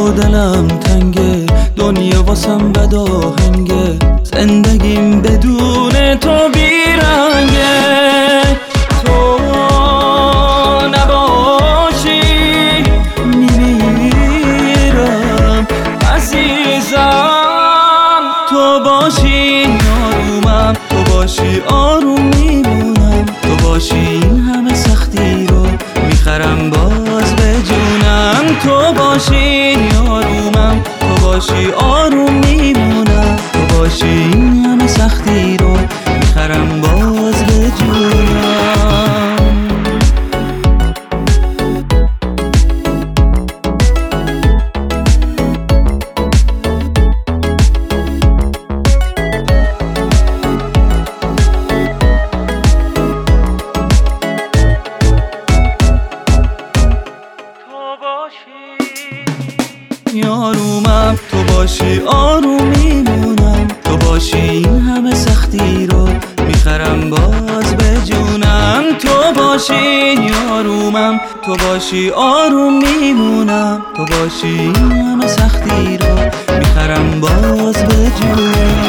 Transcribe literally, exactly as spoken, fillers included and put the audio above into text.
و دلم تنگه، دنیا واسم بد آهنگه، زندگیم بدون تو بیرنگه. تو نباشی میمیرم عزیزم، تو باشی یارومم، تو باشی آروم میمونم، تو باشی این همه سختی رو میخرم باز به جونم. تو باشی یارومم، تو باشی آروم میمونم، تو باشی این همه سختی رو میخرم باز به جونم. یارومم، تو باشی آروم میمونم، تو باشی این همه سختی رو میخرم باز به جونم. تو باشی یارومم، تو باشی آروم میمونم، تو باشی این همه سختی رو میخرم باز به جونم.